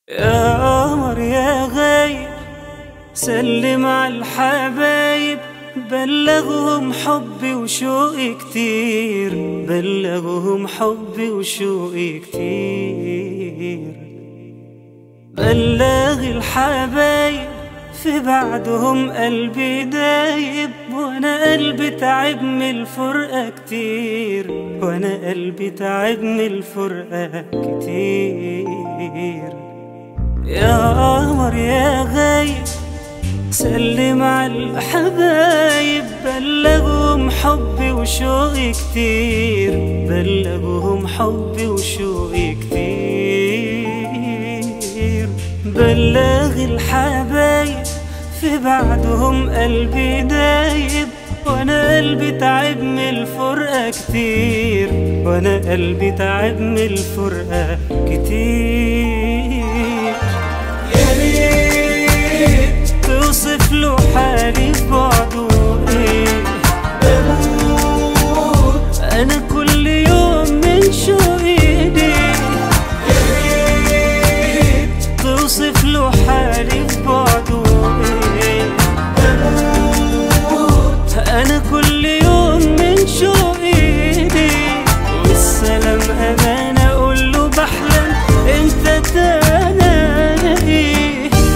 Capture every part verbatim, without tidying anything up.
يا قمر يا غايب سلم على الحبايب، بلغهم حبي وشوقي كتير، بلغهم حبي وشوقي كتير. بلغ الحبايب في بعدهم قلبي دايب، وانا قلبي تعب من الفرقة كتير، وانا قلبي تعب من الفرقة كتير. يا قمر يا غايب سلم على الحبايب، بلغهم حبي وشوقي كتير، بلغهم حبي وشوقي كتير. بلغ الحبايب في بعدهم قلبي دايب، وانا قلبي تعب من الفرقة كتير، وانا قلبي تعب من الفرقة كتير. يا ريت توصف له حالي في بعده ايه، بموت انا كل يوم من شوقي ليه. يا ريت توصف له حالي في بعده ايه، بموت انا كل يوم من شوقي ليه. والسلام امان اقول له بحلم انت تلاقيه.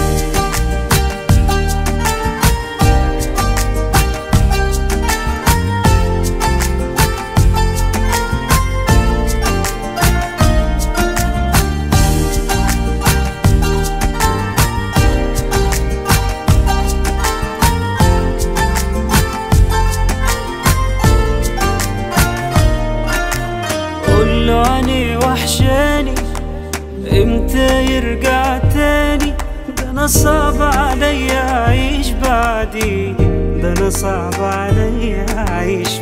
قوله عني وحشاني امتى يرجع تاني، ده انا صعب عليا اعيش بعديه، ده انا صعب عليا اعيش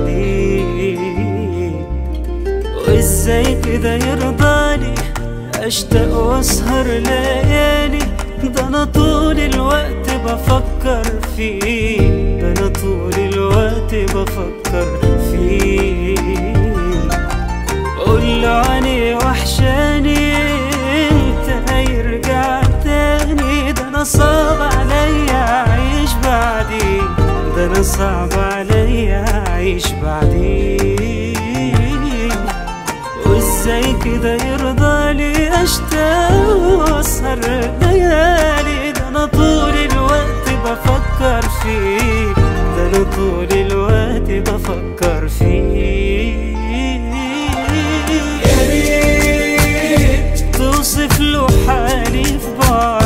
بعديه. وازاي كده يرضالي اشتاق واسهر ليالي، ده انا طول الوقت بفكر فيه، ده انا طول الوقت بفكر فيه. قوله عني وحشاني امتى هيرجع تاني، ده انا صعب عليا اعيش بعديه، ده انا صعب عليا اعيش بعديه. وازاي كده يرضالي اشتاق واسهر ليالي، ده انا طول الوقت بفكر فيه، ده انا طول الوقت بفكر فيه. توصف له حالي في بعض